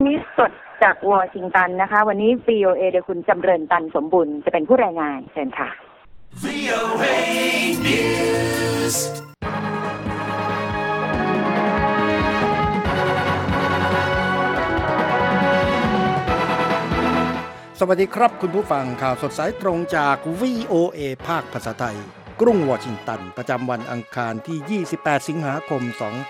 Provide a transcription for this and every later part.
นี้สดจากวอชิงตันนะคะวันนี้ VOA โดยคุณจำเริญตันสมบุญจะเป็นผู้รายงานเชิญค่ะ VOA News สวัสดีครับคุณผู้ฟังข่าวสดสายตรงจาก VOA ภาคภาษาไทยกรุงวอชิงตันประจำวันอังคารที่28สิงหาคม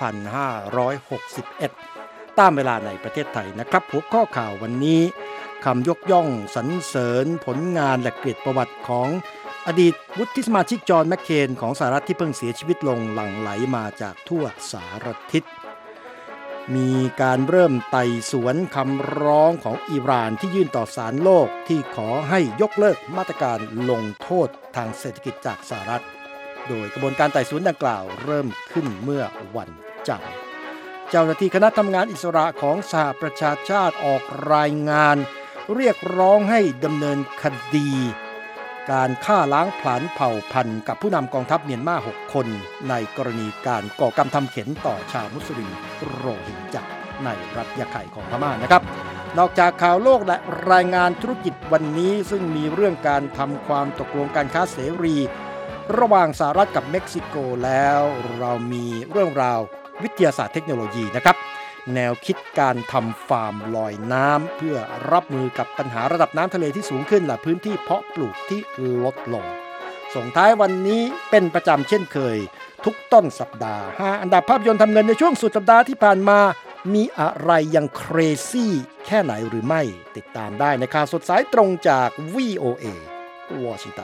2561ตามเวลาในประเทศไทยนะครับหัวข้อข่าววันนี้คำยกย่องสรรเสริญผลงานและเกียรติประวัติของอดีตวุฒิสมาชิกจอห์นแมคเคนของสหรัฐที่เพิ่งเสียชีวิตลงหลั่งไหลมาจากทั่วสารทิศมีการเริ่มไต่สวนคำร้องของอิหร่านที่ยื่นต่อศาลโลกที่ขอให้ยกเลิกมาตรการลงโทษทางเศรษฐกิจจากสหรัฐโดยกระบวนการไต่สวนดังกล่าวเริ่มขึ้นเมื่อวันจันทร์เจ้าหน้าที่คณะทำงานอิสระของสหประชาชาติออกรายงานเรียกร้องให้ดำเนินคดีการฆ่าล้างผลาญเผ่าพันธุ์กับผู้นำกองทัพเมียนมา6คนในกรณีการก่อกรรมทำเข็ญต่อชาวมุสลิมโรฮิงญาในรัฐยะไข่ของพม่านะครับนอกจากข่าวโลกและรายงานธุรกิจวันนี้ซึ่งมีเรื่องการทำความตกลงการค้าเสรีระหว่างสหรัฐกับเม็กซิโกแล้วเรามีเรื่องราววิทยาศาสตร์เทคโนโลยีนะครับแนวคิดการทำฟาร์มลอยน้ำเพื่อรับมือกับปัญหาระดับน้ำทะเลที่สูงขึ้นและพื้นที่เพาะปลูกที่ลดลงส่งท้ายวันนี้เป็นประจำเช่นเคยทุกต้นสัปดาห์5อันดับภาพยนตร์ทำเงินในช่วงสุดสัปดาห์ที่ผ่านมามีอะไรยังเครซี่แค่ไหนหรือไม่ติดตามได้ในข่าวสดสายตรงจาก VOA วอชิงตัน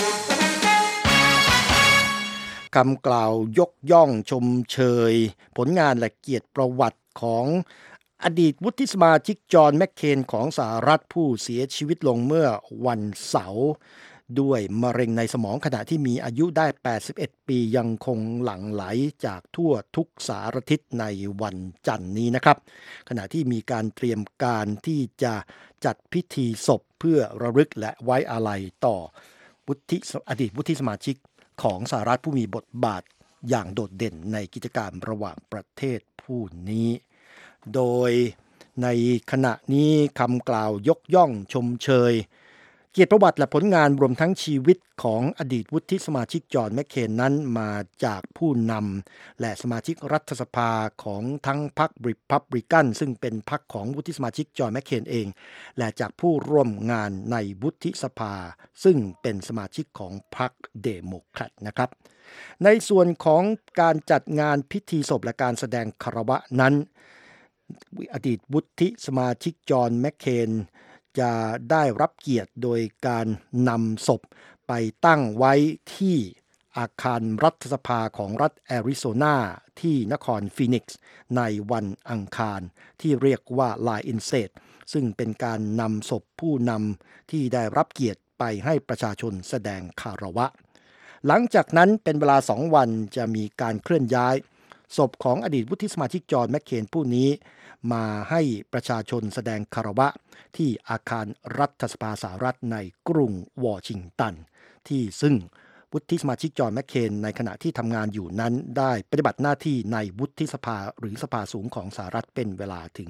คำกล่าวยกย่องชมเชยผลงานและเกียรติประวัติของอดีตวุฒิสมาชิกจอห์นแมคเคนของสหรัฐผู้เสียชีวิตลงเมื่อวันเสาร์ด้วยมะเร็งในสมองขณะที่มีอายุได้81ปียังคงหลั่งไหลจากทั่วทุกสารทิศในวันจันทร์นี้นะครับขณะที่มีการเตรียมการที่จะจัดพิธีศพเพื่อระลึกและไว้อาลัยต่ออดีตวุฒิสมาชิกของสหรัฐผู้มีบทบาทอย่างโดดเด่นในกิจการระหว่างประเทศผู้นี้โดยในขณะนี้คำกล่าวยกย่องชมเชยเกียรติประวัติและผลงานรวมทั้งชีวิตของอดีตวุฒิสมาชิกจอห์นแมคเคนนั้นมาจากผู้นำและสมาชิกรัฐสภาของทั้งพรรคริพับลิกันซึ่งเป็นพรรคของวุฒิสมาชิกจอห์นแมคเคนเองและจากผู้ร่วมงานในวุฒิสภาซึ่งเป็นสมาชิกของพรรคเดโมแครตนะครับในส่วนของการจัดงานพิธีศพและการแสดงคารวะนั้นอดีตวุฒิสมาชิกจอห์นแมคเคนจะได้รับเกียรติโดยการนำศพไปตั้งไว้ที่อาคารรัฐสภาของรัฐแอริโซนาที่นครฟีนิกซ์ในวันอังคารที่เรียกว่าลาอินเซตซึ่งเป็นการนำศพผู้นำที่ได้รับเกียรติไปให้ประชาชนแสดงคารวะหลังจากนั้นเป็นเวลา2 วันจะมีการเคลื่อนย้ายศพของอดีตวุฒิสมาชิกจอห์นแมคเคนผู้นี้มาให้ประชาชนแสดงคารวะที่อาคารรัฐสภาสหรัฐในกรุงวอชิงตันที่ซึ่งวุฒิสมาชิกจอห์นแมคเคนในขณะที่ทำงานอยู่นั้นได้ปฏิบัติหน้าที่ในวุฒิสภาหรือสภาสูงของสหรัฐเป็นเวลาถึง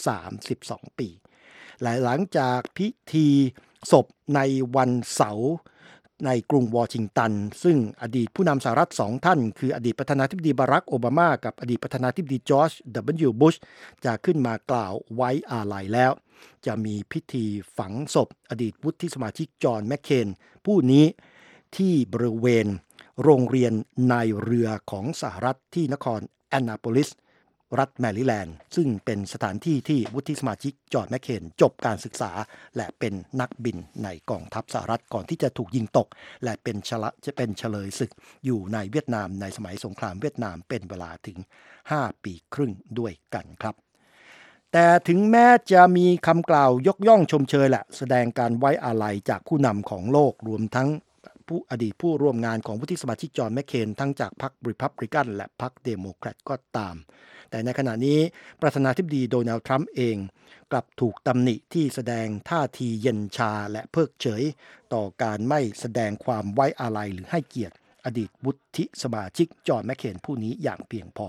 32 ปีและหลังจากพิธีศพในวันเสาร์ในกรุงวอชิงตันซึ่งอดีตผู้นำสหรัฐ2 ท่านคืออดีตประธานาธิบดีบารักโอบามากับอดีตประธานาธิบดีจอร์จ W. บุชจะขึ้นมากล่าวไว้อาลัยแล้วจะมีพิธีฝังศพอดีตวุฒิสมาชิกจอห์นแมคเคนผู้นี้ที่บริเวณโรงเรียนนายเรือของสหรัฐที่นครแอนนาโพลิสรัฐแมริแลนด์ซึ่งเป็นสถานที่ที่วุฒิสมาชิกจอห์นแมคเคนจบการศึกษาและเป็นนักบินในกองทัพสหรัฐก่อนที่จะถูกยิงตกและเป็นเฉลยศึกอยู่ในเวียดนามในสมัยสงครามเวียดนามเป็นเวลาถึง5 ปีครึ่งด้วยกันครับแต่ถึงแม้จะมีคำกล่าวยกย่องชมเชยและแสดงการไว้อาลัยจากผู้นำของโลกรวมทั้งอดีตผู้ร่วมงานของวุฒิสมาชิกจอห์นแมคเคนทั้งจากพรรคริพับลิกันและพรรคเดโมแครตก็ตามแต่ในขณะนี้ประธานาธิบดีโดนัลด์ทรัมป์เองกลับถูกตำหนิที่แสดงท่าทีเย็นชาและเพิกเฉยต่อการไม่แสดงความไว้อาลัยหรือให้เกียรติอดีตวุฒิสมาชิกจอห์นแมคเคนผู้นี้อย่างเพียงพอ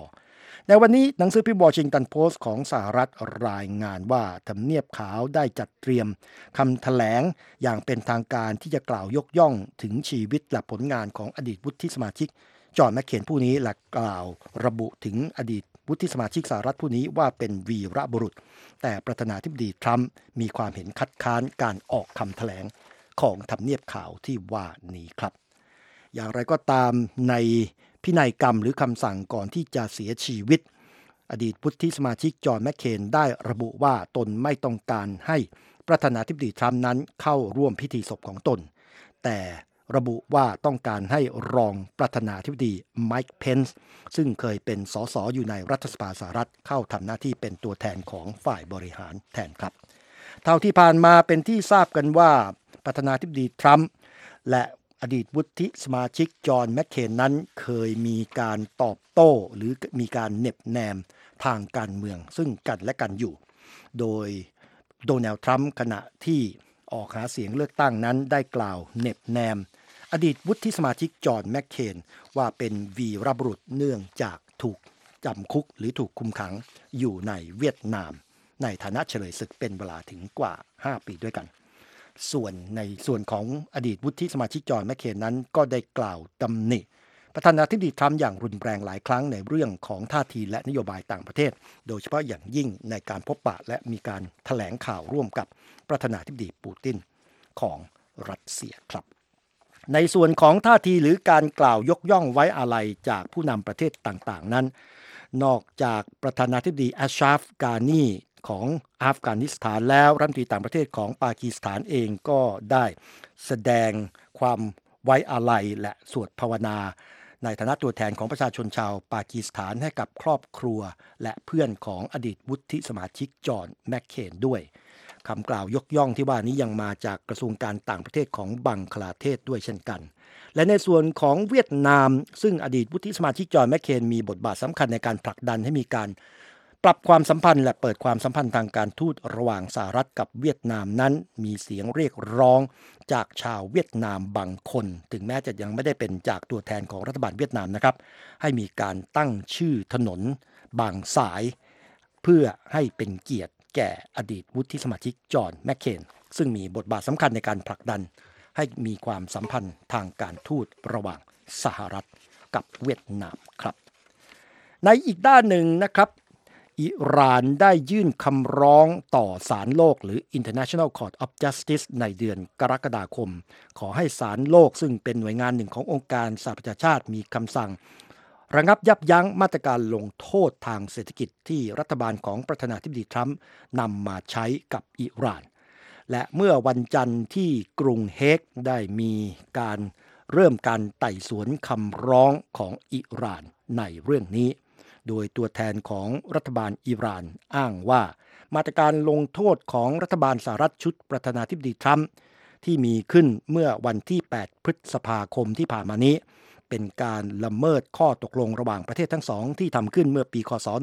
ในวันนี้หนังสือพิมพ์วอชิงตันโพสต์ของสหรัฐรายงานว่าทำเนียบขาวได้จัดเตรียมคำแถลงอย่างเป็นทางการที่จะกล่าวยกย่องถึงชีวิตและผลงานของอดีตวุฒิสมาชิกจอห์นแมคเคนผู้นี้และกล่าวระบุถึงอดีตวุฒิสมาชิกสหรัฐผู้นี้ว่าเป็นวีรบุรุษแต่ประธานาธิบดีทรัมป์มีความเห็นคัดค้านการออกคำแถลงของทำเนียบขาวที่ว่านี้ครับอย่างไรก็ตามในพินัยกรรมหรือคำสั่งก่อนที่จะเสียชีวิตอดีตวุฒิสมาชิกจอห์นแมคเคนได้ระบุว่าตนไม่ต้องการให้ประธานาธิบดีทรัมป์นั้นเข้าร่วมพิธีศพของตนแต่ระบุว่าต้องการให้รองประธานาธิบดีไมค์เพนซ์ซึ่งเคยเป็นสสอยู่ในรัฐสภาสหรัฐเข้าทำหน้าที่เป็นตัวแทนของฝ่ายบริหารแทนครับเท่าที่ผ่านมาเป็นที่ทราบกันว่าประธานาธิบดีทรัมป์และอดีตวุฒิสมาชิกจอห์นแมคเคนนั้นเคยมีการตอบโต้หรือมีการเหน็บแนมทางการเมืองซึ่งกันและกันอยู่โดยโดนัลด์ทรัมป์ขณะที่ออกหาเสียงเลือกตั้งนั้นได้กล่าวเหน็บแนมอดีตวุฒิสมาชิกจอห์นแมคเคนว่าเป็นวีรบุรุษเนื่องจากถูกจำคุกหรือถูกคุมขังอยู่ในเวียดนามในฐานะเฉลยศึกเป็นเวลาถึงกว่า5ปีด้วยกันส่วนในส่วนของอดีตวุฒิสมาชิกจอห์นแมคเคนนั้นก็ได้กล่าวตำหนิประธานาธิบดีทรัมป์อย่างรุนแรงหลายครั้งในเรื่องของท่าทีและนโยบายต่างประเทศโดยเฉพาะอย่างยิ่งในการพบปะและมีการแถลงข่าวร่วมกับประธานาธิบดีปูตินของรัสเซียครับในส่วนของท่าทีหรือการกล่าวยกย่องไว้อาลัยจากผู้นำประเทศต่างๆนั้นนอกจากประธานาธิบดีอัชราฟ กานีของอัฟกานิสถานแล้วรัฐมนตรีต่างประเทศของปากีสถานเองก็ได้แสดงความไว้อาลัยและสวดภาวนาในฐานะตัวแทนของประชาชนชาวปากีสถานให้กับครอบครัวและเพื่อนของอดีตวุฒิสมาชิกจอห์นแมคเคนด้วยคำกล่าวยกย่องที่ว่านี้ยังมาจากกระทรวงการต่างประเทศของบังคลาเทศด้วยเช่นกันและในส่วนของเวียดนามซึ่งอดีตวุฒิสมาชิกจอห์นแมคเคนมีบทบาทสำคัญในการผลักดันให้มีการปรับความสัมพันธ์และเปิดความสัมพันธ์ทางการทูตระหว่างสหรัฐกับเวียดนามนั้นมีเสียงเรียกร้องจากชาวเวียดนามบางคนถึงแม้จะยังไม่ได้เป็นจากตัวแทนของรัฐบาลเวียดนามนะครับให้มีการตั้งชื่อถนนบางสายเพื่อให้เป็นเกียรติแก่อดีตวุฒิสมาชิกจอห์นแมคเคนซึ่งมีบทบาทสำคัญในการผลักดันให้มีความสัมพันธ์ทางการทูตระหว่างสหรัฐกับเวียดนามครับในอีกด้านหนึ่งนะครับอิหร่านได้ยื่นคำร้องต่อศาลโลกหรือ International Court of Justice ในเดือนกรกฎาคมขอให้ศาลโลกซึ่งเป็นหน่วยงานหนึ่งขององค์การสหประชาชาติมีคำสั่งระงับยับยั้งมาตรการลงโทษทางเศรษฐกิจที่รัฐบาลของประธานาธิบดีทรัมป์นำมาใช้กับอิหร่านและเมื่อวันจันทร์ที่กรุงเฮกได้มีการเริ่มการไต่สวนคำร้องของอิหร่านในเรื่องนี้โดยตัวแทนของรัฐบาลอิหร่านอ้างว่ามาตรการลงโทษของรัฐบาลสหรัฐชุดประธานาธิบดีทรัมป์ที่มีขึ้นเมื่อวันที่8พฤษภาคมที่ผ่านมานี้เป็นการละเมิดข้อตกลงระหว่างประเทศทั้งสองที่ทำขึ้นเมื่อปีคศ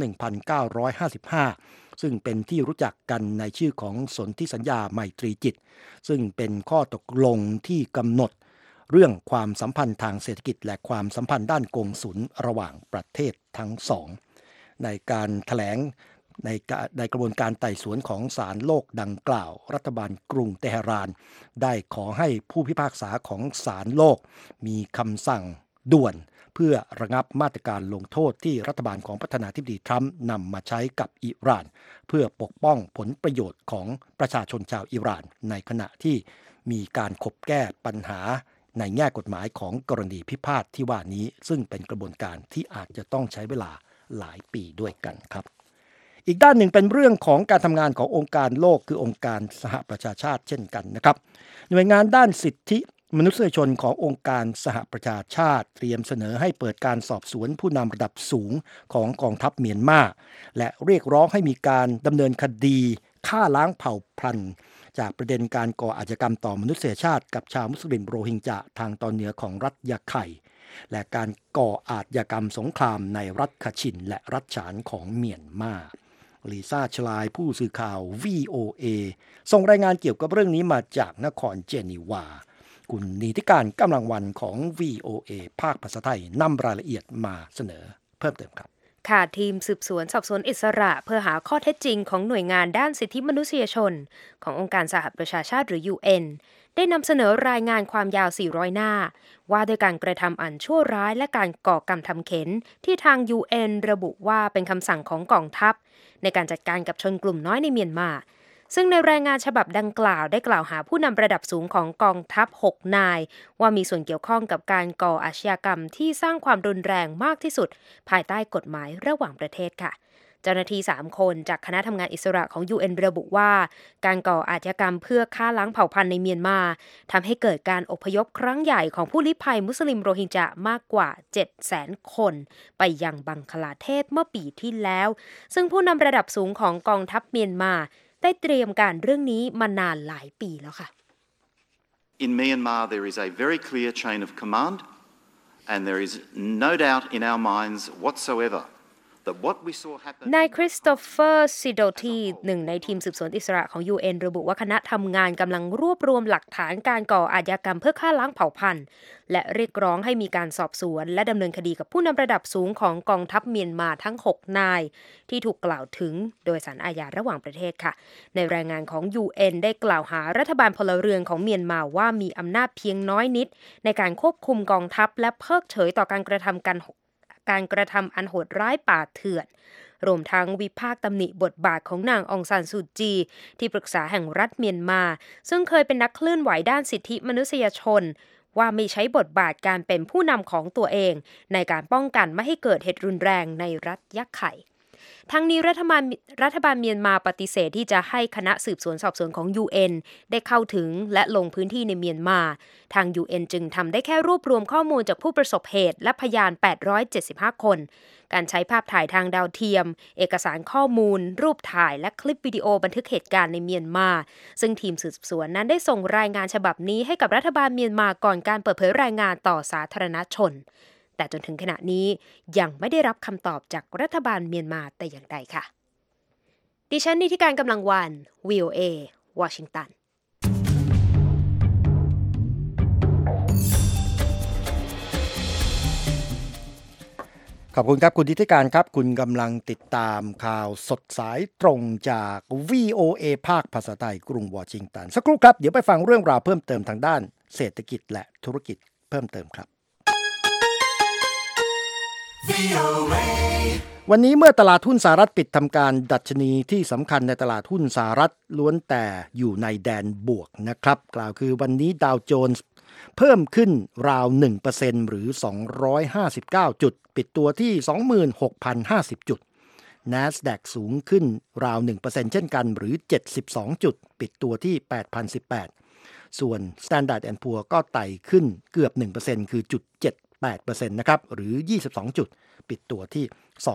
1955ซึ่งเป็นที่รู้จักกันในชื่อของสนธิสัญญาไมตรีจิตซึ่งเป็นข้อตกลงที่กำหนดเรื่องความสัมพันธ์ทางเศรษฐกิจและความสัมพันธ์ด้านกงสุลระหว่างประเทศทั้งสองในการแถลงในกระบวนการไต่สวนของศาลโลกดังกล่าวรัฐบาลกรุงเตหะรานได้ขอให้ผู้พิพากษาของศาลโลกมีคำสั่งด่วนเพื่อระงับมาตรการลงโทษที่รัฐบาลของประธานาธิบดีทรัมป์นำมาใช้กับอิหร่านเพื่อปกป้องผลประโยชน์ของประชาชนชาวอิหร่านในขณะที่มีการขบแก้ปัญหาในแง่กฎหมายของกรณีพิพาทที่ว่านี้ซึ่งเป็นกระบวนการที่อาจจะต้องใช้เวลาหลายปีด้วยกันครับอีกด้านหนึ่งเป็นเรื่องของการทำงานขององค์การโลกคือองค์การสหประชาชาติเช่นกันนะครับหน่วยงานด้านสิทธิมนุษยชนขององค์การสหประชาชาติเตรียมเสนอให้เปิดการสอบสวนผู้นำระดับสูงของกองทัพเมียนมาและเรียกร้องให้มีการดำเนินคดีฆ่าล้างเผ่าพันธุ์จากประเด็นการก่ออาชญากรรมต่อมนุษยชาติกับชาวมุสลิมโรฮิงญาทางตอนเหนือของรัฐยะไข่และการก่ออาชญากรรมสงครามในรัฐคาชินและรัฐฉานของเมียนมาลิซ่าชลายผู้สื่อข่าว VOA ส่งรายงานเกี่ยวกับเรื่องนี้มาจากนครเจนีวาคุณนิติการกำลังวันของ VOA ภาคภาษาไทยนำรายละเอียดมาเสนอเพิ่มเติมครับค่ะทีมสืบสวนสอบสวนอิสระเพื่อหาข้อเท็จจริงของหน่วยงานด้านสิทธิมนุษยชนขององค์การสหประชาชาติหรือ UN ได้นำเสนอรายงานความยาว 400 หน้าว่าด้วยการกระทำอันชั่วร้ายและการก่อกรรมทำเข็นที่ทาง UN ระบุว่าเป็นคำสั่งของกองทัพในการจัดการกับชนกลุ่มน้อยในเมียนมาซึ่งในรายงานฉบับดังกล่าวได้กล่าวหาผู้นำระดับสูงของกองทัพ 6 นายว่ามีส่วนเกี่ยวข้องกับการก่ออาชญากรรมที่สร้างความรุนแรงมากที่สุดภายใต้กฎหมายระหว่างประเทศค่ะเจ้าหน้าที่3 คนจากคณะทำงานอิสระของ UN ระบุว่าการก่ออาชญากรรมเพื่อฆ่าล้างเผ่าพันธุ์ในเมียนมาทำให้เกิดการอพยพครั้งใหญ่ของผู้ลี้ภัยมุสลิมโรฮิงญามากกว่า 700,000 คนไปยังบังคลาเทศเมื่อปีที่แล้วซึ่งผู้นำระดับสูงของกองทัพเมียนมาได้เตรียมการเรื่องนี้มานานหลายปีแล้วค่ะ In Myanmar there is a very clear chain of command and there is no doubt in our minds whatsoever that what we saw happen นายคริสโตเฟอร์ซิโดทีหนึ่งในทีมสืบสวนอิสระของ UN ระบุว่าคณะทำงานกำลังรวบรวมหลักฐานการก่ออาชญากรรมเพื่อฆ่าล้างเผ่าพันธุ์และเรียกร้องให้มีการสอบสวนและดำเนินคดีกับผู้นำระดับสูงของกองทัพเมียนมาทั้ง 6 นายที่ถูกกล่าวถึงโดยศาลอาญาระหว่างประเทศค่ะในรายงานของ UN ได้กล่าวหารัฐบาลพลเรือนของเมียนมาว่ามีอำนาจเพียงน้อยนิดในการควบคุมกองทัพและเพิกเฉยต่อการกระทำอันโหดร้ายป่าเถื่อนรวมทั้งวิพากษ์ตำหนิบทบาทของนางองซานซูจีที่ปรึกษาแห่งรัฐเมียนมาซึ่งเคยเป็นนักเคลื่อนไหวด้านสิทธิมนุษยชนว่าไม่ใช้บทบาทการเป็นผู้นำของตัวเองในการป้องกันไม่ให้เกิดเหตุรุนแรงในรัฐยะไข่ทั้งนี้รัฐบาลเมียนมาปฏิเสธที่จะให้คณะสืบสวนสอบสวนของ UN ได้เข้าถึงและลงพื้นที่ในเมียนมาทาง UN จึงทำได้แค่รวบรวมข้อมูลจากผู้ประสบเหตุและพยาน875 คนการใช้ภาพถ่ายทางดาวเทียมเอกสารข้อมูลรูปถ่ายและคลิปวิดีโอบันทึกเหตุการณ์ในเมียนมาซึ่งทีมสืบสวนนั้นได้ส่งรายงานฉบับนี้ให้กับรัฐบาลเมียนมาก่อนการเปิดเผยรายงานต่อสาธารณชนแต่จนถึงขณะนี้ยังไม่ได้รับคำตอบจากรัฐบาลเมียนมาแต่อย่างใดค่ะดิฉันนิติการกำลังวัน VOA วอชิงตันขอบคุณครับคุณนิติการครับคุณกำลังติดตามข่าวสดสายตรงจาก VOA ภาคภาษาไทยกรุงวอชิงตันสักครู่ครับเดี๋ยวไปฟังเรื่องราวเพิ่มเติมทางด้านเศรษฐกิจและธุรกิจเพิ่มเติมครับวันนี้เมื่อตลาดหุ้นสหรัฐปิดทำการดัชนีที่สำคัญในตลาดหุ้นสหรัฐล้วนแต่อยู่ในแดนบวกนะครับกล่าวคือวันนี้ดาวโจนส์เพิ่มขึ้นราว 1% หรือ259จุดปิดตัวที่ 26,050 จุด NASDAQ สูงขึ้นราว 1% เช่นกันหรือ72จุดปิดตัวที่ 8,018 ส่วน Standard & Poor's ก็ไต่ขึ้นเกือบ 1% คือจุด78%นะครับหรือ22จุดปิดตัวที่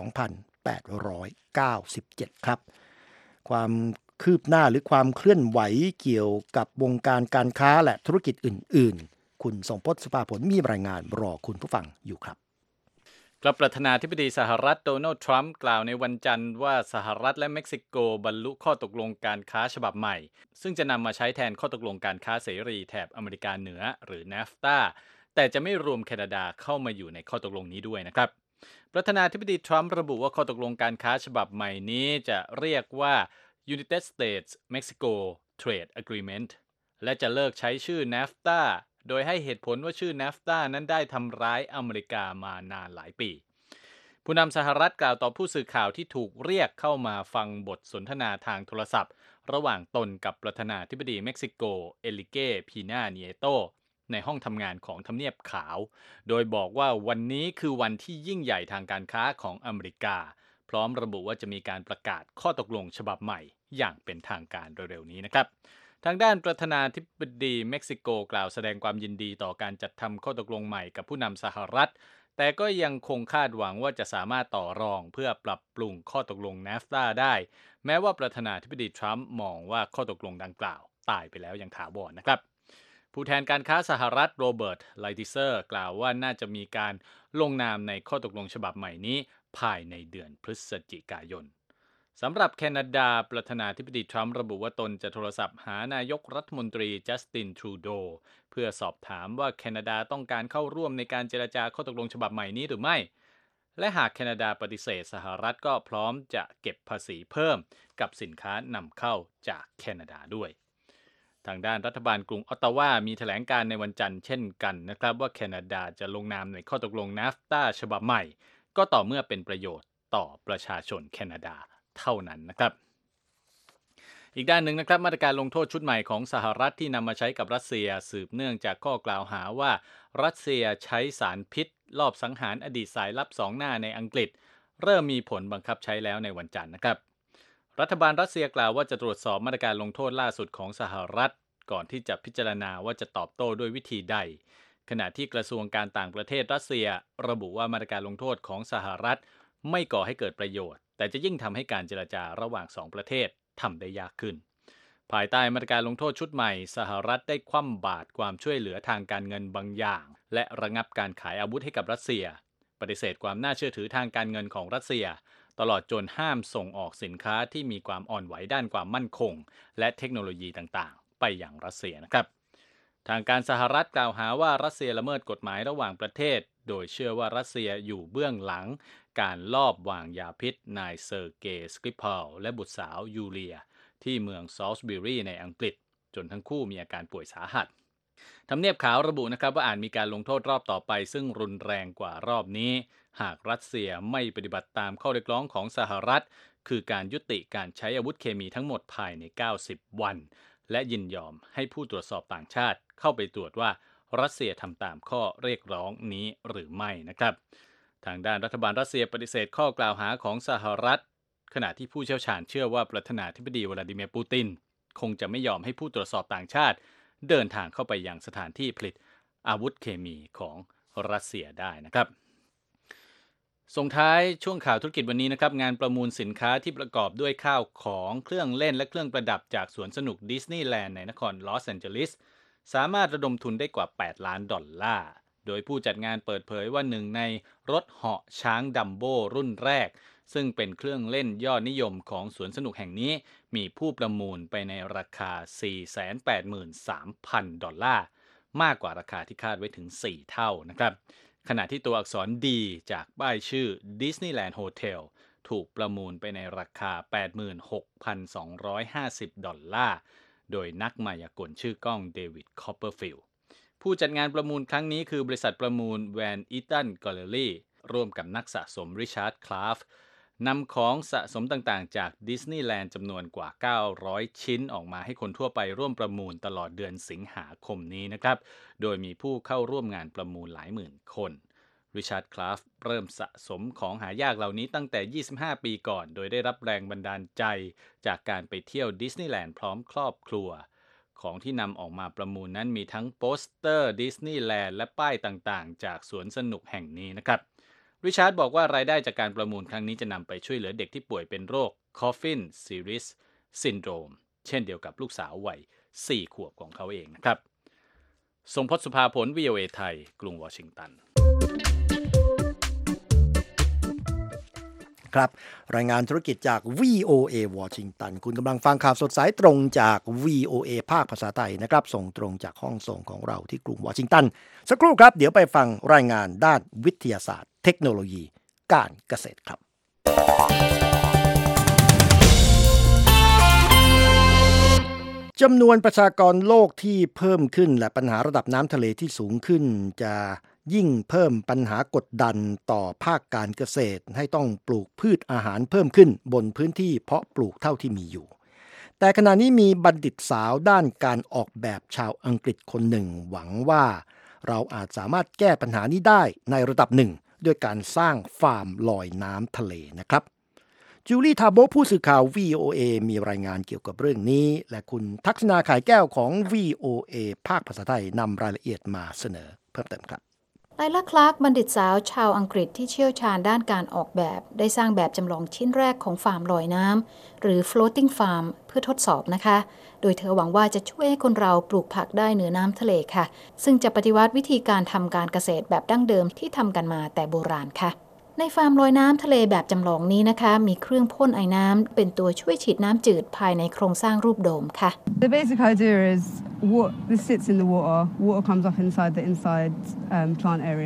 2,897 ครับความคืบหน้าหรือความเคลื่อนไหวเกี่ยวกับวงการการค้าและธุรกิจอื่นๆคุณทรงพจน์ สุภาผลมีรายงานรอคุณผู้ฟังอยู่ครับครับประธานาธิบดีสหรัฐโดนัลด์ทรัมป์กล่าวในวันจันทร์ว่าสหรัฐและเม็กซิโกบรรลุข้อตกลงการค้าฉบับใหม่ซึ่งจะนำมาใช้แทนข้อตกลงการค้าเสรีแถบอเมริกาเหนือหรือ NAFTA แต่จะไม่รวมแคนาดาเข้ามาอยู่ในข้อตกลงนี้ด้วยนะครับประธานาธิบดีทรัมป์ระบุว่าข้อตกลงการค้าฉบับใหม่นี้จะเรียกว่า United States Mexico Trade Agreement และจะเลิกใช้ชื่อ NAFTA โดยให้เหตุผลว่าชื่อ NAFTA นั้นได้ทำร้ายอเมริกามานานหลายปีผู้นำสหรัฐกล่าวต่อผู้สื่อข่าวที่ถูกเรียกเข้ามาฟังบทสนทนาทางโทรศัพท์ระหว่างตนกับประธานาธิบดีเม็กซิโกเอลิเก้พีนาเนียโตในห้องทำงานของทำเนียบขาวโดยบอกว่าวันนี้คือวันที่ยิ่งใหญ่ทางการค้าของอเมริกาพร้อมระบุว่าจะมีการประกาศข้อตกลงฉบับใหม่อย่างเป็นทางการเร็วๆนี้นะครับทางด้านประธานาธิบดีเม็กซิโกกล่าวแสดงความยินดีต่อการจัดทำข้อตกลงใหม่กับผู้นำสหรัฐแต่ก็ยังคงคาดหวังว่าจะสามารถต่อรองเพื่อปรับปรุงข้อตกลง NAFTA ได้แม้ว่าประธานาธิบดีทรัมป์มองว่าข้อตกลงดังกล่าวตายไปแล้วอย่างถาวรนะครับผู้แทนการค้าสหรัฐโรเบิร์ตไลติเซอร์กล่าวว่าน่าจะมีการลงนามในข้อตกลงฉบับใหม่นี้ภายในเดือนพฤศจิกายนสำหรับแคนาดาประธานาธิบดีทรัมป์ระบุว่าตนจะโทรศัพท์หานายกรัฐมนตรีจัสตินทรูโดเพื่อสอบถามว่าแคนาดาต้องการเข้าร่วมในการเจรจาข้อตกลงฉบับใหม่นี้หรือไม่และหากแคนาดาปฏิเสธสหรัฐก็พร้อมจะเก็บภาษีเพิ่มกับสินค้านำเข้าจากแคนาดาด้วยทางด้านรัฐบาลกรุงออตตาวามีแถลงการในวันจันทร์เช่นกันนะครับว่าแคนาดาจะลงนามในข้อตกลง NAFTA ฉบับใหม่ก็ต่อเมื่อเป็นประโยชน์ต่อประชาชนแคนาดาเท่านั้นนะครับอีกด้านหนึ่งนะครับมาตรการลงโทษชุดใหม่ของสหรัฐที่นำมาใช้กับรัสเซียสืบเนื่องจากข้อกล่าวหาว่ารัสเซียใช้สารพิษลอบสังหารอดีตสายลับ2หน้าในอังกฤษเริ่มมีผลบังคับใช้แล้วในวันจันทร์นะครับรัฐบาลรัสเซียกล่าวว่าจะตรวจสอบมาตรการลงโทษล่าสุดของสหรัฐก่อนที่จะพิจารณาว่าจะตอบโต้ด้วยวิธีใดขณะที่กระทรวงการต่างประเทศรัสเซียระบุว่ามาตรการลงโทษของสหรัฐไม่ก่อให้เกิดประโยชน์แต่จะยิ่งทำให้การเจรจาระหว่าง2ประเทศทำได้ยากขึ้นภายใต้มาตรการลงโทษชุดใหม่สหรัฐได้คว่ำบาตรความช่วยเหลือทางการเงินบางอย่างและระงับการขายอาวุธให้กับรัสเซียปฏิเสธความน่าเชื่อถือทางการเงินของรัสเซียตลอดจนห้ามส่งออกสินค้าที่มีความอ่อนไหวด้านความมั่นคงและเทคโนโลยีต่างๆไปยังรัสเซียนะครับทางการสหรัฐกล่าวหาว่ารัสเซียละเมิดกฎหมายระหว่างประเทศโดยเชื่อว่ารัสเซียอยู่เบื้องหลังการลอบวางยาพิษนายเซอร์เกย์สคริพาลและบุตรสาวยูเลียที่เมืองซอลส์บิรีในอังกฤษจนทั้งคู่มีอาการป่วยสาหัสทำเนียบขาวระบุนะครับว่าอาจมีการลงโทษรอบต่อไปซึ่งรุนแรงกว่ารอบนี้หากรัสเซียไม่ปฏิบัติตามข้อเรียกร้องของสหรัฐคือการยุติการใช้อาวุธเคมีทั้งหมดภายใน90วันและยินยอมให้ผู้ตรวจสอบต่างชาติเข้าไปตรวจว่ารัสเซียทำตามข้อเรียกร้องนี้หรือไม่นะครับทางด้านรัฐบาลรัสเซียปฏิเสธข้อกล่าวหาของสหรัฐขณะที่ผู้เชี่ยวชาญเชื่อว่าประธานาธิบดีวลาดิเมียร์ปูตินคงจะไม่ยอมให้ผู้ตรวจสอบต่างชาติเดินทางเข้าไปยังสถานที่ผลิตอาวุธเคมีของรัสเซียได้นะครับส่งท้ายช่วงข่าวธุรกิจวันนี้นะครับงานประมูลสินค้าที่ประกอบด้วยข้าวของเครื่องเล่นและเครื่องประดับจากสวนสนุกดิสนีย์แลนด์ในนครลอสแอนเจลิสสามารถระดมทุนได้กว่า$8 ล้านโดยผู้จัดงานเปิดเผยว่าหนึ่งในรถเหาะช้างดัมโบ้รุ่นแรกซึ่งเป็นเครื่องเล่นยอดนิยมของสวนสนุกแห่งนี้มีผู้ประมูลไปในราคา$483,000มากกว่าราคาที่คาดไว้ถึง4เท่านะครับขณะที่ตัวอักษร D จากป้ายชื่อ Disneyland Hotel ถูกประมูลไปในราคา$86,250โดยนักมายากลชื่อกล้องเดวิดคอปเปอร์ฟิลด์ผู้จัดงานประมูลครั้งนี้คือบริษัทประมูล Van Eaton Gallery ร่วมกับนักสะสมริชาร์ดคลาฟนำของสะสมต่างๆจากดิสนีย์แลนด์จำนวนกว่า900ชิ้นออกมาให้คนทั่วไปร่วมประมูลตลอดเดือนสิงหาคมนี้นะครับโดยมีผู้เข้าร่วมงานประมูลหลายหมื่นคนริชาร์ดคลาฟเริ่มสะสมของหายากเหล่านี้ตั้งแต่25ปีก่อนโดยได้รับแรงบันดาลใจจากการไปเที่ยวดิสนีย์แลนด์พร้อมครอบครัวของที่นำออกมาประมูลนั้นมีทั้งโปสเตอร์ดิสนีย์แลนด์และป้ายต่างๆจากสวนสนุกแห่งนี้นะครับริชาร์ดบอกว่ารายได้จากการประมูลครั้งนี้จะนำไปช่วยเหลือเด็กที่ป่วยเป็นโรค Coffin Siris Syndrome เช่นเดียวกับลูกสาววัย4 ขวบของเขาเองนะครับทรงพจน์สุภาผล VOA ไทยกรุงวอชิงตันครับรายงานธุรกิจจาก VOA วอชิงตันคุณกำลังฟังข่าวสดสายตรงจาก VOA ภาคภาษาไทยนะครับส่งตรงจากห้องส่งของเราที่กรุงวอชิงตันสักครู่ครับเดี๋ยวไปฟังรายงานด้านวิทยาศาสตร์เทคโนโลยีการเกษตรครับจำนวนประชากรโลกที่เพิ่มขึ้นและปัญหาระดับน้ำทะเลที่สูงขึ้นจะยิ่งเพิ่มปัญหากดดันต่อภาคการเกษตรให้ต้องปลูกพืชอาหารเพิ่มขึ้นบนพื้นที่เพาะปลูกเท่าที่มีอยู่แต่ขณะนี้มีบัณฑิตสาวด้านการออกแบบชาวอังกฤษคนหนึ่งหวังว่าเราอาจสามารถแก้ปัญหานี้ได้ในระดับหนึ่งด้วยการสร้างฟาร์มลอยน้ำทะเลนะครับจูลี่ทาโบผู้สื่อข่าว VOA มีรายงานเกี่ยวกับเรื่องนี้และคุณทักษณา ข่ายแก้วของ VOA ภาคภาษาไทยนำรายละเอียดมาเสนอเพิ่มเติมครับไลล่า คลาร์กบัณฑิตสาวชาวอังกฤษที่เชี่ยวชาญด้านการออกแบบได้สร้างแบบจำลองชิ้นแรกของฟาร์มลอยน้ำหรือ floating farm เพื่อทดสอบนะคะโดยเธอหวังว่าจะช่วยให้คนเราปลูกผักได้เหนือน้ำทะเลค่ะซึ่งจะปฏิวัติวิธีการทำการเกษตรแบบดั้งเดิมที่ทำกันมาแต่โบราณค่ะในฟาร์มลอยน้ำทะเลแบบจำลองนี้นะคะมีเครื่องพ่นไอน้ำเป็นตัวช่วยฉีดน้ำจืดภายในโครงสร้างรูปโดมค่ะ The basic idea is this sits in the water. Water comes up inside the plant area.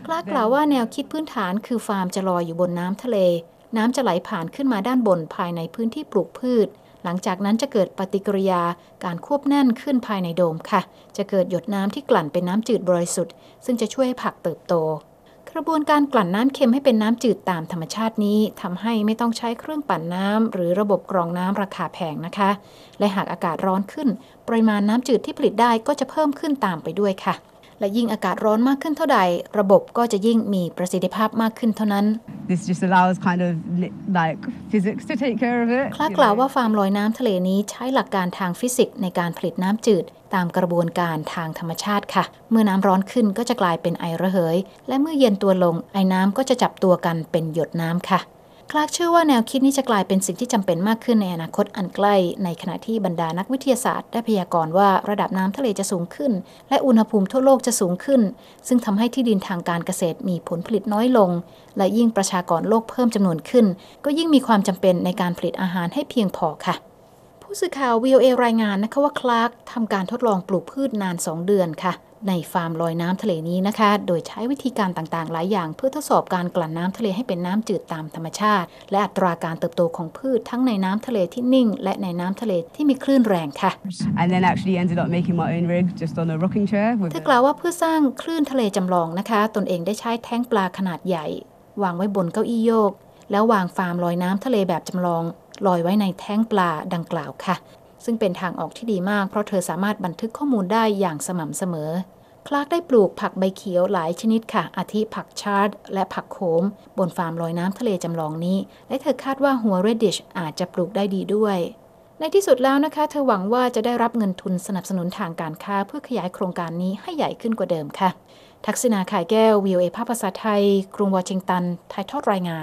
คลาร์กกล่าวว่าแนวคิดพื้นฐานคือฟาร์มจะลอยอยู่บนน้ำทะเลน้ำจะไหลผ่านขึ้นมาด้านบนภายในพื้นที่ปลูกพืชหลังจากนั้นจะเกิดปฏิกิริยาการควบแน่นขึ้นภายในโดมค่ะจะเกิดหยดน้ำที่กลั่นเป็นน้ำจืดบริสุทธิ์ซึ่งจะช่วยให้ผักเติบโตกระบวนการกลั่นน้ำเค็มให้เป็นน้ำจืดตามธรรมชาตินี้ทำให้ไม่ต้องใช้เครื่องปั่นน้ำหรือระบบกรองน้ำราคาแพงนะคะและหากอากาศร้อนขึ้นปริมาณน้ำจืดที่ผลิตได้ก็จะเพิ่มขึ้นตามไปด้วยค่ะและยิ่งอากาศร้อนมากขึ้นเท่าใดระบบก็จะยิ่งมีประสิทธิภาพมากขึ้นเท่านั้น This just allows kind of like physics to take care of it คลาร์กกล่าวว่าฟาร์มลอยน้ำทะเลนี้ใช้หลักการทางฟิสิกส์ในการผลิตน้ำจืดตามกระบวนการทางธรรมชาติค่ะเมื่อน้ำร้อนขึ้นก็จะกลายเป็นไอระเหยและเมื่อเย็นตัวลงไอน้ำก็จะจับตัวกันเป็นหยดน้ำค่ะคลาร์กเชื่อว่าแนวคิดนี้จะกลายเป็นสิ่งที่จำเป็นมากขึ้นในอนาคตอันใกล้ในขณะที่บรรดานักวิทยาศาสตร์ได้พยากรณ์ว่าระดับน้ำทะเลจะสูงขึ้นและอุณหภูมิทั่วโลกจะสูงขึ้นซึ่งทำให้ที่ดินทางการเกษตรมีผลผลิตน้อยลงและยิ่งประชากรโลกเพิ่มจำนวนขึ้นก็ยิ่งมีความจำเป็นในการผลิตอาหารให้เพียงพอค่ะผู้สื่อข่าว VOA รายงานนะคะว่าคลาร์กทำการทดลองปลูกพืชนาน2 เดือนค่ะในฟาร์มลอยน้ำทะเลนี้นะคะโดยใช้วิธีการต่างๆหลายอย่างเพื่อทดสอบการกลั่นน้ำทะเลให้เป็นน้ำจืดตามธรรมชาติและอัตราการเติบโตของพืชทั้งในน้ำทะเลที่นิ่งและในน้ำทะเลที่มีคลื่นแรงค่ะ And then actually ended up making my own rig just on a rocking chair เธอกล่าวว่าเพื่อสร้างคลื่นทะเลจำลองนะคะตนเองได้ใช้แท้งปลาขนาดใหญ่วางไว้บนเก้าอี้โยกแล้ววางฟาร์มลอยน้ำทะเลแบบจำลองลอยไว้ในแท้งปลาดังกล่าวค่ะซึ่งเป็นทางออกที่ดีมากเพราะเธอสามารถบันทึกข้อมูลได้อย่างสม่ำเสมอคลาร์กได้ปลูกผักใบเขียวหลายชนิดค่ะอาทิผักชาร์ดและผักโขมบนฟาร์มลอยน้ำทะเลจำลองนี้และเธอคาดว่าหัวเรดดิชอาจจะปลูกได้ดีด้วยในที่สุดแล้วนะคะเธอหวังว่าจะได้รับเงินทุนสนับสนุนทางการค้าเพื่อขยายโครงการนี้ให้ใหญ่ขึ้นกว่าเดิมค่ะทักษิณา ข่ายแก้ว VOA ภาคภาษาไทยกรุงวอชิงตันถ่ายทอดรายงาน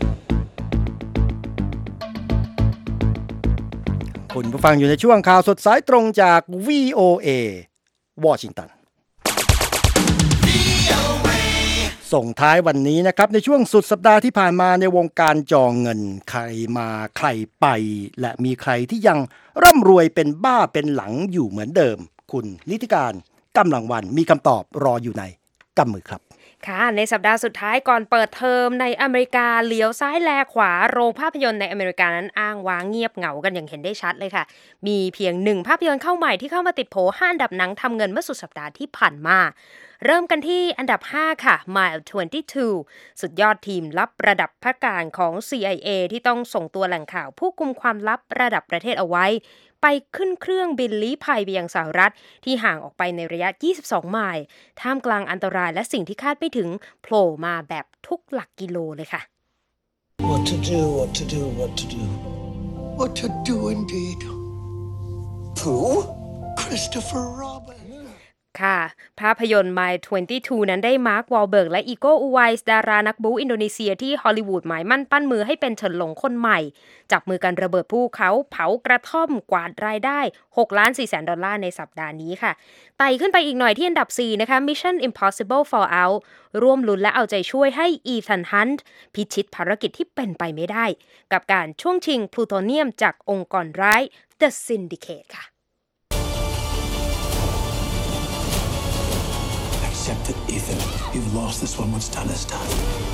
คุณผู้ฟังอยู่ในช่วงข่าวสดสายตรงจาก VOA วอชิงตันส่งท้ายวันนี้นะครับในช่วงสุดสัปดาห์ที่ผ่านมาในวงการจองเงินใครมาใครไปและมีใครที่ยังร่ำรวยเป็นบ้าเป็นหลังอยู่เหมือนเดิมคุณนิติการกำลังวันมีคำตอบรออยู่ในกำมือครับค่ะในสัปดาห์สุดท้ายก่อนเปิดเทอมในอเมริกาเลี้ยวซ้ายแลขวาโรงภาพยนตร์ในอเมริกานั้นอ้างว้างเงียบเหงากันอย่างเห็นได้ชัดเลยค่ะมีเพียง1ภาพยนตร์เข้าใหม่ที่เข้ามาติดโผ5อันดับหนังทำเงินเมื่อสุดสัปดาห์ที่ผ่านมาเริ่มกันที่อันดับ5ค่ะ Mile 22 สุดยอดทีมลับระดับพักการของ CIA ที่ต้องส่งตัวแหล่งข่าวผู้กุมความลับระดับประเทศเอาไว้ไปขึ้นเครื่องบินลี้ภัยไปยังสหรัฐที่ห่างออกไปในระยะ22ไมล์ท่ามกลางอันตรายและสิ่งที่คาดไม่ถึงโผล่มาแบบทุกหลักกิโลเลยค่ะ What to do, what to do, what to do. What to do indeed. Who? Christopher Robin. ค่ะภาพยนตร์ Mile 22 นั้นได้มาร์ควอลเบิร์กและอีโกอูไวส์ดารานักบู๊อินโดนีเซียที่ฮอลลีวูดหมายมั่นปั้นมือให้เป็นเฉินหลงคนใหม่จับมือกันระเบิดภูเขาเผากระท่อมกวาดรายได้$6.4 แสนในสัปดาห์นี้ค่ะไต่ขึ้นไปอีกหน่อยที่อันดับ4นะคะ Mission Impossible Fallout ร่วมลุ้นและเอาใจช่วยให้อีธานฮันต์พิชิตภารกิจที่เป็นไปไม่ได้กับการช่วงชิงพลูโทเนียมจากองค์กรร้าย The Syndicate ค่ะ Accept it, Ethan. You've lost this one. What's done is done.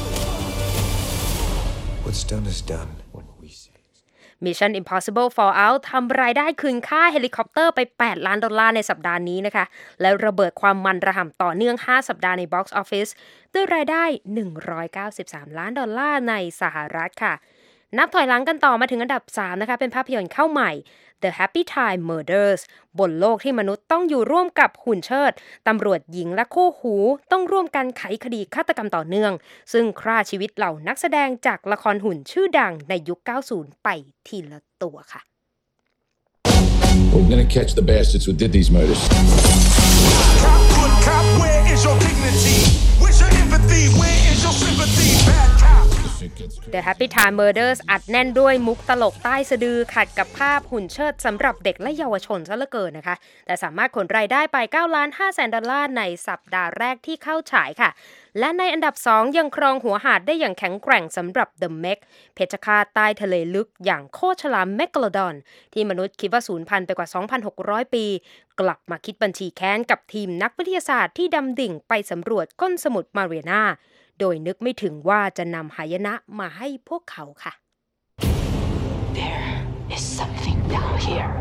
What's done is done. What we say. Mission Impossible Fallout ทำรายได้คืนค่าเฮลิคอปเตอร์ไป$8 ล้านในสัปดาห์นี้นะคะแล้วระเบิดความมันระห่ำต่อเนื่อง5สัปดาห์ใน Box Office ด้วยรายได้$193 ล้านในสหรัฐค่ะนับถอยหลังกันต่อมาถึงอันดับ3นะคะเป็นภาพยนตร์เข้าใหม่ The Happy Time Murders บนโลกที่มนุษย์ต้องอยู่ร่วมกับหุ่นเชิดตำรวจหญิงและคู่หูต้องร่วมกันไขคดีฆาตกรรมต่อเนื่องซึ่งฆ่าชีวิตเหล่านักแสดงจากละครหุ่นชื่อดังในยุค 90 ไปทีละตัวค่ะ We're gonna catch the bastards who did these murders. Cop, good cop, where is your dignity? Where's your empathy? Where is your sympathy? Bad cop. The Happy Time Murders อัดแน่นด้วยมุกตลกใต้สะดือขัดกับภาพหุ่นเชิดสำหรับเด็กและเยาวชนซะเหลือเกินนะคะแต่สามารถขนรายได้ไป $9,500,000 ในสัปดาห์แรกที่เข้าฉายค่ะและในอันดับ 2 ยังครองหัวหาดได้อย่างแข็งแกร่งสำหรับ The Meg เพชฌฆาตใต้ทะเลลึกอย่างโคตรฉลามเมกาโลดอนที่มนุษย์คิดว่าสูญพันธุ์ไปกว่า 2,600 ปีกลับมาคิดบัญชีแค้นกับทีมนักวิทยาศาสตร์ที่ดำดิ่งไปสำรวจก้นสมุทรมาเรียนาโดยนึกไม่ถึงว่าจะนำหายนะมาให้พวกเขาค่ะ There is something down here.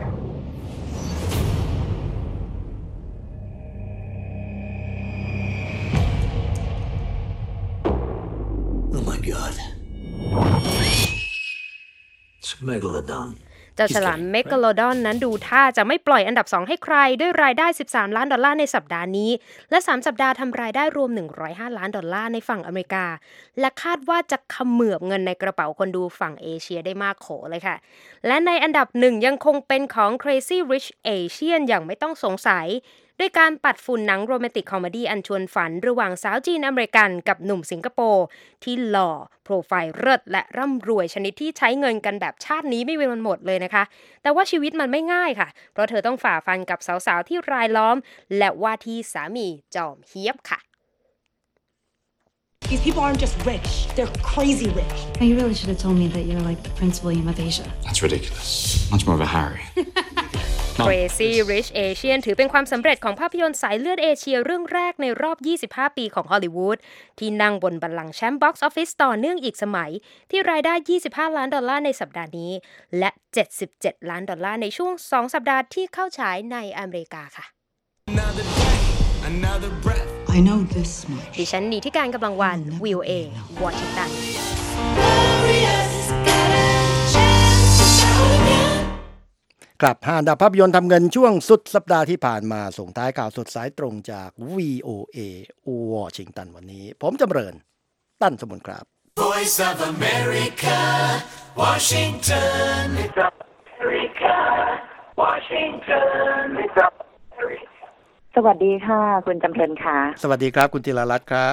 Oh my God. It's a megalodon. เจ้าฉลามเมกาโลดอนนั้นดูท่าจะไม่ปล่อยอันดับ 2 ให้ใครด้วยรายได้$13 ล้านในสัปดาห์นี้และ3สัปดาห์ทำรายได้รวม$105 ล้านในฝั่งอเมริกาและคาดว่าจะเขมือบเงินในกระเป๋าคนดูฝั่งเอเชียได้มากโขเลยค่ะและในอันดับ 1 ยังคงเป็นของ Crazy Rich Asian อย่างไม่ต้องสงสัยด้วยการปัดฝุ่นหนังโรแมนติกคอมเมดี้อันชวนฝันระหว่างสาวจีนอเมริกันกับหนุ่มสิงคโปร์ที่หล่อโปรไฟล์เลิศและร่ำรวยชนิดที่ใช้เงินกันแบบชาตินี้ไม่มีวันหมดเลยนะคะแต่ว่าชีวิตมันไม่ง่ายค่ะเพราะเธอต้องฝ่าฟันกับสาวๆที่รายล้อมและว่าที่สามีจอมเฮี้ยบค่ะ These people aren't just rich, they're crazy rich. You really should have told me that you're like the Prince William of Asia. That's ridiculous. Much more of a Harry. Crazy Rich Asian ถือเป็นความสำเร็จของภาพยนตร์สายเลือดเอเชียเรื่องแรกในรอบ25 ปีของฮอลลีวูดที่นั่งบนบัลลังก์แชมป์บ็อกซ์ออฟฟิศต่อเนื่องอีกสมัยที่รายได้$25 ล้านในสัปดาห์นี้และ$77 ล้านในช่วง2สัปดาห์ที่เข้าฉายในอเมริกาค่ะ I know this much. ดิฉันนีที่การกำลังวัน VOA วอชิงตันกลับ5อันดับภาพยนตร์ทำเงินช่วงสุดสัปดาห์ที่ผ่านมาส่งท้ายข่าวสดสายตรงจาก VOA วอชิงตันวันนี้ผมจำเริญตั้นสมุนครับ Voice of America, Washington. America, Washington. สวัสดีค่ะคุณจำเริญค่ะสวัสดีครับคุณธีรรัตน์ครับ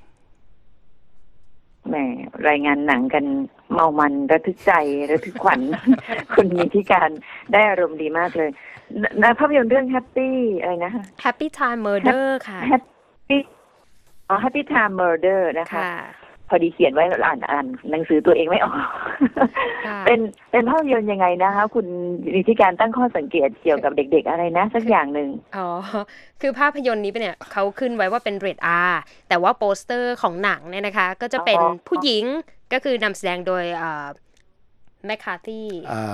แหมรายงานหนังกันเมามันระทึกใจระทึกขวัญ คุณมีที่การได้อารมณ์ดีมากเลยภาพยนตร์เรื่อง Happy อะไรนะ Happy Time Murder ค่ะ Happy Time Murder นะคะพอดีเขียนไว้อ่านหนังสือตัวเองไม่ออกเป็นภาพยนตร์ยังไงนะคะคุณมีที่การตั้งข้อสังเกตเกี่ยวกับเด็กๆอะไรนะสักอย่างนึงคือภาพยนตร์นี้เนี่ยเขาขึ้นไว้ว่าเป็นเรท R แต่ว่าโปสเตอร์ของหนังเนี่ยนะคะก็จะเป็นผู้หญิงก็คือนำแสดงโดยแมคคาร์ธี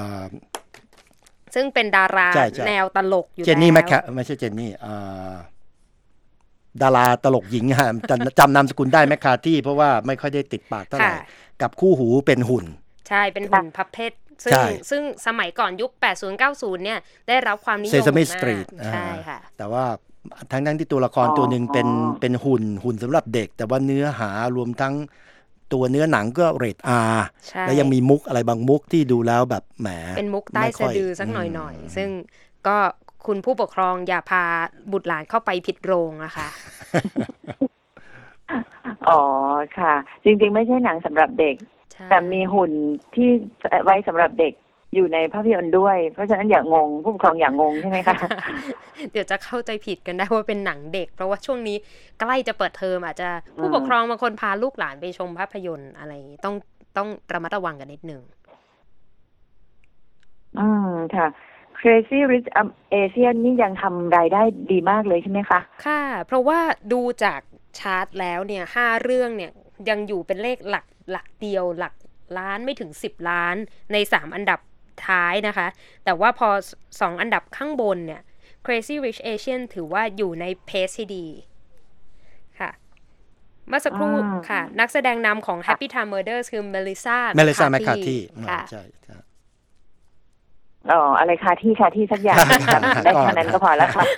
ซึ่งเป็นดาราแนวตลกอยู่แล้วเจนนี่ไม่ใช่เจนนี่ดาราตลกหญิงฮะจำนามสกุลได้แมคคาร์ธีเพราะว่าไม่ค่อยได้ติดปากเท่าไหร่กับคู่หูเป็นหุ่นใช่เป็นหุ่นพับเพชรซึ่งสมัยก่อนยุค 80-90 เนี่ยได้รับความนิยมมาก Sesame Street ใช่ค่ะแต่ว่าทั้งที่ตัวละครตัวหนึ่งเป็นหุ่นสำหรับเด็กแต่ว่าเนื้อหารวมทั้งตัวเนื้อหนังก็เรท R แล้วยังมีมุกอะไรบางมุกที่ดูแล้วแบบแหมเป็นมุกใต้สะดือสักหน่อยๆซึ่งก็คุณผู้ปกครองอย่าพาบุตรหลานเข้าไปผิดโรงนะคะอ๋อค่ะจริงๆไม่ใช่หนังสำหรับเด็กแต่มีหุ่นที่ไว้สำหรับเด็กอยู่ในภาพยนตร์ด้วยเพราะฉะนั้นอย่างงงผู้ปกครองอย่างงงใช่ไหมคะเดี๋ยวจะเข้าใจผิดกันได้ว่าเป็นหนังเด็กเพราะว่าช่วงนี้ใกล้จะเปิดเทอมอาจจะผู้ปกครองบางคนพาลูกหลานไปชมภาพยนตร์อะไรต้องระมัดระวังกันนิดนึงค่ะCrazy Rich Asian นี่ยังทำรายได้ดีมากเลยใช่ไหมคะค่ะเพราะว่าดูจากชาร์ตแล้วเนี่ย5เรื่องเนี่ยยังอยู่เป็นเลขหลักเดียวหลักล้านไม่ถึง10ล้านใน3อันดับท้ายนะคะแต่ว่าพอ2อันดับข้างบนเนี่ย Crazy Rich Asian ถือว่าอยู่ในเพสที่ดีค่ะเมื่อสักครู่ค่ะนักแสดงนำของ Happy Time Murders คือ Melissa McCarthy ใช่อะไรค่ะที่สักอย่างได้แค่นั้นก็พอแล้วค่ะ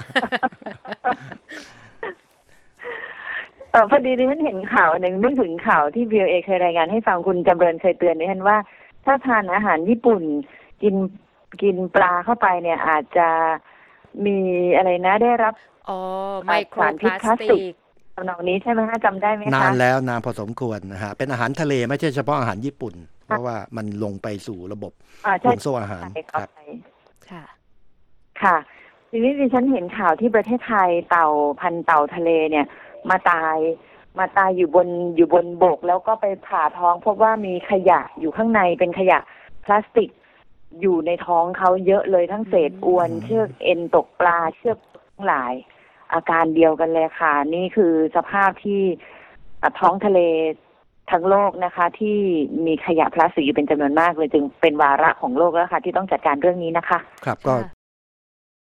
พอดีดิฉันเห็นข่าวหนึ่งนึกถึงข่าวที่ VOA เคยรายงานให้ฟังคุณจำเริญเคยเตือนดิฉันว่าถ้าทานอาหารญี่ปุ่นกินปลาเข้าไปเนี่ยอาจจะมีอะไรนะได้รับไมโครพลาสติกตำนองนี้ใช่ไหมคะจำได้ไหมคะนานแล้วนานพอสมควรนะฮะเป็นอาหารทะเลไม่ใช่เฉพาะอาหารญี่ปุ่นเพราะว่ามันลงไปสู่ระบบห่วงโซ่อาหารครับค่ะทีนี้ดิฉันเห็นข่าวที่ประเทศไทยเต่าพันเต่าทะเลเนี่ยมาตายอยู่บนบกแล้วก็ไปผ่าท้องพบว่ามีขยะอยู่ข้างในเป็นขยะพลาสติกอยู่ในท้องเขาเยอะเลยทั้งเศษอวนเชือกเอ็นตกปลาเชือกทั้งหลายอาการเดียวกันเลยค่ะนี่คือสภาพที่ท้องทะเลทั้งโลกนะคะที่มีขยะพลาสติกอยู่เป็นจำนวนมากเลยจึงเป็นวาระของโลกแล้วค่ะที่ต้องจัดการเรื่องนี้นะคะครับก็